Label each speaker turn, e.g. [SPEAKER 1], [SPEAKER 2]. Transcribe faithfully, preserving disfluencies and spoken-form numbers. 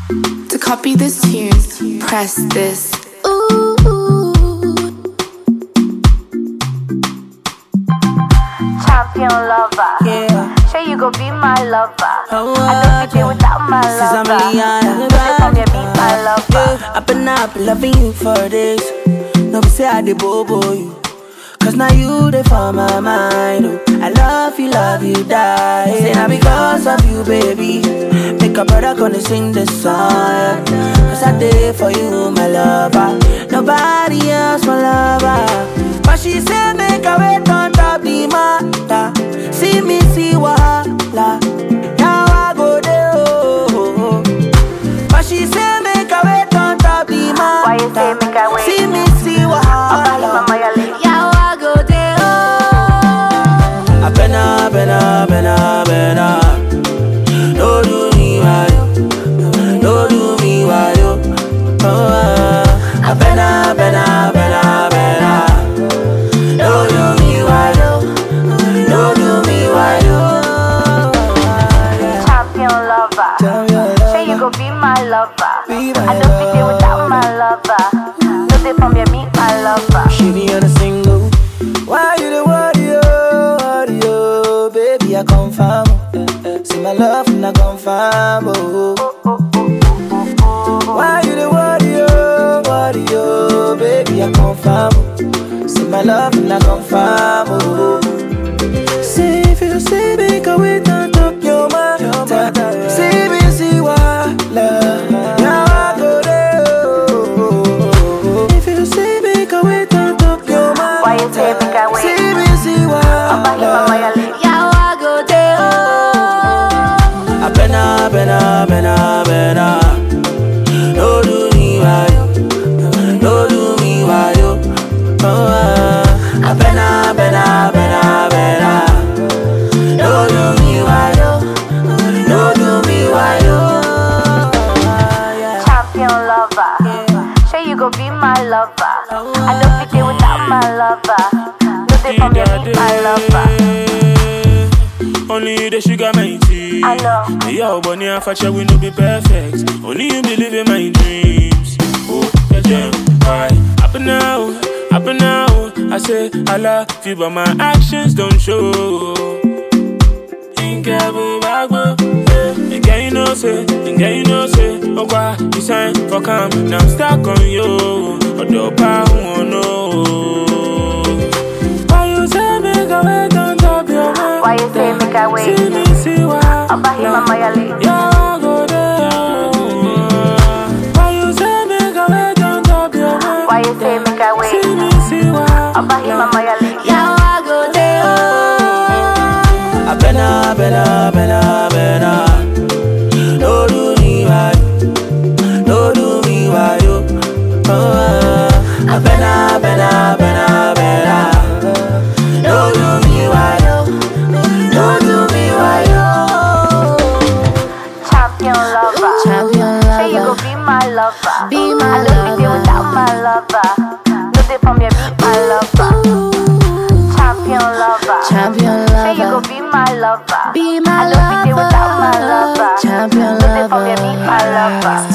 [SPEAKER 1] To copy this tune, press this. Ooh.
[SPEAKER 2] Champion lover,
[SPEAKER 3] Yeah.
[SPEAKER 2] sure you go be my lover.
[SPEAKER 3] Oh,
[SPEAKER 2] I don't be without my
[SPEAKER 3] Since I'm
[SPEAKER 2] lover.
[SPEAKER 3] really young,
[SPEAKER 2] You just come here, be my lover.
[SPEAKER 3] yeah. I've been up loving you for days. No be say I dey bobo you, cause now you dey for my mind. Oh, I love you, love you, die. Say now because of you, baby. Make a brother gonna sing this song. Cause I did for you, my lover. Nobody else, my lover. But she said make a wait on top the matter. See me, see wahala. Now I go there, oh, oh, oh. But she said make a wait on top the matter.
[SPEAKER 2] Why you say make I wait?
[SPEAKER 3] See me, see
[SPEAKER 2] Oba
[SPEAKER 3] wahala.
[SPEAKER 2] mama ya lady.
[SPEAKER 3] Now I go there, oh. I better, better, better, better. Don't do me why you, don't do me why you. Oh, uh, I better, better, better, better. Don't do me why you, don't do me why you.
[SPEAKER 2] Champion lover, sure you go be my lover.
[SPEAKER 3] Be my
[SPEAKER 2] I don't be there without my lover. No they from here, meet my lover.
[SPEAKER 3] She be on a single. Why you the worry, oh, worry, oh, baby, I confirm. See my love and I confirm, oh. Why you the worry, oh, worry, oh, baby, I confirm. See my love and I confirm, oh. See if you see me go with on top your mind. See me see why love. Now I go there, oh. If you see me go with on top your mind.
[SPEAKER 2] Why you say make I wait?
[SPEAKER 3] See me see why
[SPEAKER 2] Oba mama ya lady.
[SPEAKER 3] Now I go there, oh. I better, better, better, better. Don't do me why you, don't do me why you. Oh, uh, I better, better, better, better. Don't do me why you, don't do me why you.
[SPEAKER 2] Champion lover, sure you go be my lover. I don't be there without my lover. No they from here, meet my lover.
[SPEAKER 4] Only you the sugar my tea.
[SPEAKER 2] I know.
[SPEAKER 4] Hey, yo, bunny and fashion will not be perfect. Only you believe in my dreams. Oh, yeah, yeah. Why? Up and now, up and now. I say I love you, but my actions don't show. Ain't careful, bagbo. Ain't get you know say, ain't get you know say. Oh, why you sign for calm? Now I'm stuck on you. Although I won't know. Why you say make a wait on top your mind?
[SPEAKER 2] Why you say make I wait?
[SPEAKER 4] See me, see why.
[SPEAKER 2] Oba mama ya lady.
[SPEAKER 4] Yeah, I go there. Why you say make a wait on top your mind?
[SPEAKER 2] Why you say make I wait?
[SPEAKER 4] See me, see why.
[SPEAKER 2] Oba mama ya lady.
[SPEAKER 3] Now I go there, oh. I better, better, better, better. Don't do me why you, don't do me why you. Oh, uh, I better, better, better, better. Don't do me why you, don't do me why you.
[SPEAKER 2] Champion lover,
[SPEAKER 1] Champion
[SPEAKER 2] sure you go
[SPEAKER 1] lover.
[SPEAKER 2] be my lover.
[SPEAKER 1] Be my
[SPEAKER 2] I don't be there
[SPEAKER 1] lover.
[SPEAKER 2] without my lover. No they from here, meet my lover. Champion lover,
[SPEAKER 1] Champion
[SPEAKER 2] sure you go
[SPEAKER 1] lover.
[SPEAKER 2] be my lover.
[SPEAKER 1] Be my
[SPEAKER 2] I don't be there without my
[SPEAKER 1] lover.
[SPEAKER 2] lover.
[SPEAKER 1] Champion
[SPEAKER 2] No they from here,
[SPEAKER 1] lover.
[SPEAKER 2] meet my lover.